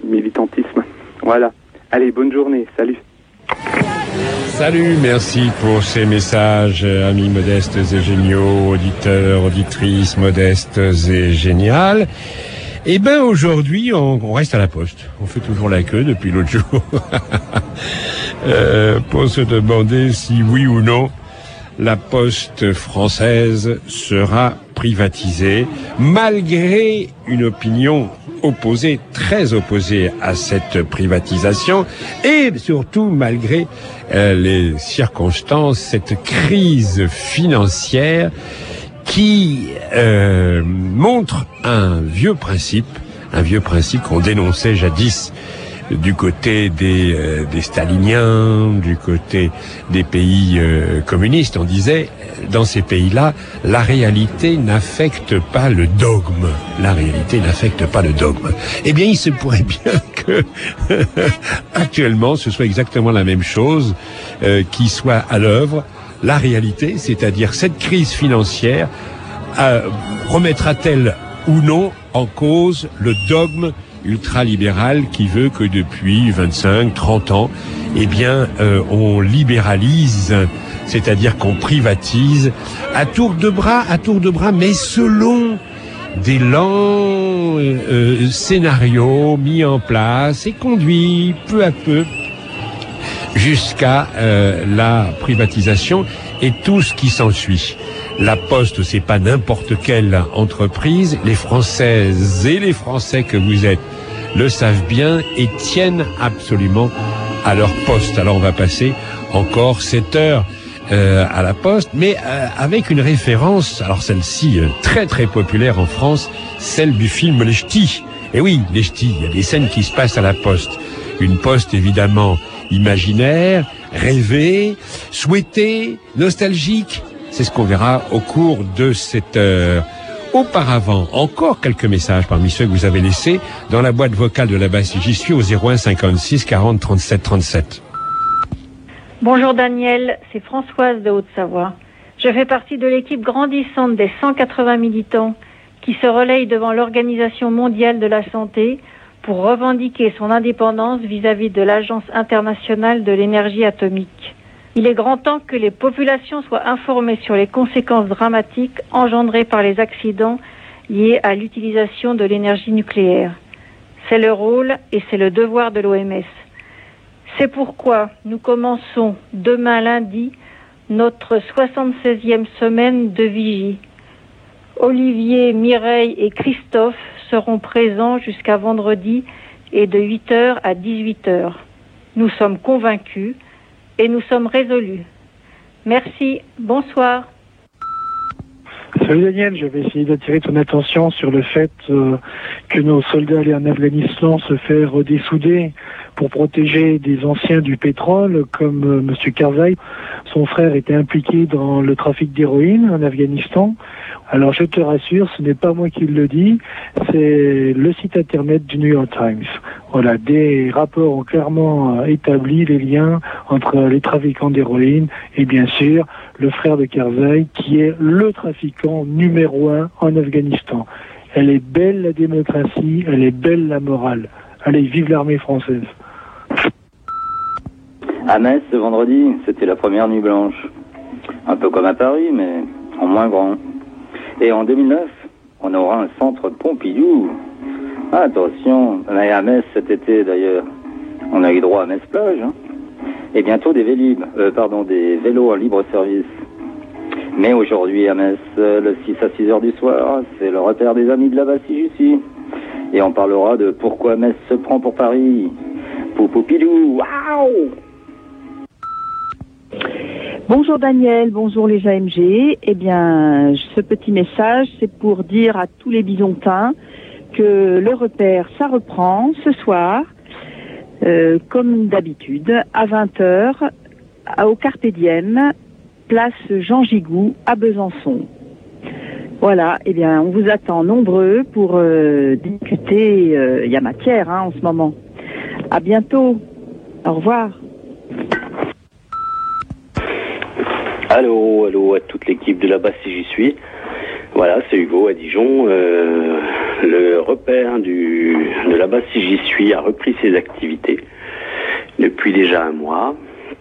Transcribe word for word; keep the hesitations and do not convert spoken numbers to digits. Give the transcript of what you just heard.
militantisme. Voilà. Allez, bonne journée. Salut. Salut, merci pour ces messages, amis modestes et géniaux, auditeurs, auditrices modestes et géniales. Eh ben, aujourd'hui, on, on reste à la poste. On fait toujours la queue depuis l'autre jour. euh, pour se demander si oui ou non la poste française sera privatisée, malgré une opinion opposée, très opposée à cette privatisation, et surtout malgré euh, les circonstances, cette crise financière qui euh, montre un vieux principe, un vieux principe qu'on dénonçait jadis du côté des, euh, des staliniens, du côté des pays euh, communistes. On disait, dans ces pays-là, la réalité n'affecte pas le dogme. La réalité n'affecte pas le dogme. Eh bien, il se pourrait bien que, actuellement, ce soit exactement la même chose euh, qui soit à l'œuvre. La réalité, c'est-à-dire cette crise financière, euh, remettra-t-elle ou non en cause le dogme ultralibéral qui veut que depuis vingt-cinq, trente ans, eh bien, euh, on libéralise, c'est-à-dire qu'on privatise à tour de bras, à tour de bras, mais selon des lents euh, scénarios mis en place et conduits peu à peu jusqu'à euh, la privatisation et tout ce qui s'ensuit. La Poste, c'est pas n'importe quelle entreprise. Les Françaises et les Français que vous êtes le savent bien et tiennent absolument à leur poste. Alors on va passer encore sept heures euh, à la Poste, mais euh, avec une référence, alors celle-ci euh, très très populaire en France, celle du film Les Ch'tis. Et oui, Les Ch'tis, il y a des scènes qui se passent à la Poste. Une Poste évidemment imaginaire, rêvée, souhaitée, nostalgique. C'est ce qu'on verra au cours de cette heure. Auparavant, encore quelques messages parmi ceux que vous avez laissés dans la boîte vocale de la basse. J'y suis au zéro un cinquante-six quarante trente-sept trente-sept. Bonjour Daniel, c'est Françoise de Haute-Savoie. Je fais partie de l'équipe grandissante des cent quatre-vingts militants qui se relayent devant l'Organisation mondiale de la santé pour revendiquer son indépendance vis-à-vis de l'Agence internationale de l'énergie atomique. Il est grand temps que les populations soient informées sur les conséquences dramatiques engendrées par les accidents liés à l'utilisation de l'énergie nucléaire. C'est le rôle et c'est le devoir de l'O M S. C'est pourquoi nous commençons demain lundi notre soixante-seizième semaine de vigie. Olivier, Mireille et Christophe seront présents jusqu'à vendredi et de huit heures à dix-huit heures. Nous sommes convaincus et nous sommes résolus. Merci, bonsoir. Salut Daniel, je vais essayer d'attirer ton attention sur le fait euh, que nos soldats allés en Afghanistan se fait redessouder pour protéger des anciens du pétrole comme euh, Monsieur Karzai. Son frère était impliqué dans le trafic d'héroïne en Afghanistan. Alors je te rassure, ce n'est pas moi qui le dis, c'est le site internet du New York Times. Voilà, des rapports ont clairement établi les liens entre les trafiquants d'héroïne et bien sûr le frère de Karzai qui est le trafiquant numéro un en Afghanistan. Elle est belle la démocratie, elle est belle la morale. Allez, vive l'armée française. À Metz, ce vendredi, c'était la première nuit blanche. Un peu comme à Paris, mais en moins grand. Et en deux mille neuf, on aura un centre Pompidou. Attention, mais à Metz cet été d'ailleurs, on a eu droit à Metz-Plage. Hein. Et bientôt des vélib, euh, pardon, des vélos en libre service. Mais aujourd'hui à Metz, le six à six heures du soir, c'est le repère des amis de la Bassie-Jussy. Et on parlera de pourquoi Metz se prend pour Paris. Poupoupidou, waouh! Bonjour Daniel, bonjour les A M G. Eh bien, ce petit message, c'est pour dire à tous les bisontins que le repère, ça reprend ce soir, euh, comme d'habitude, à vingt heures, au Carpe Diem, place Jean Gigou, à Besançon. Voilà, eh bien, on vous attend nombreux pour euh, discuter. Il euh, y a matière hein, en ce moment. À bientôt. Au revoir. Allô, allô à toute l'équipe de la basse si j'y suis. Voilà, c'est Hugo à Dijon. Euh, Le repère du, de la base si j'y suis a repris ses activités depuis déjà un mois.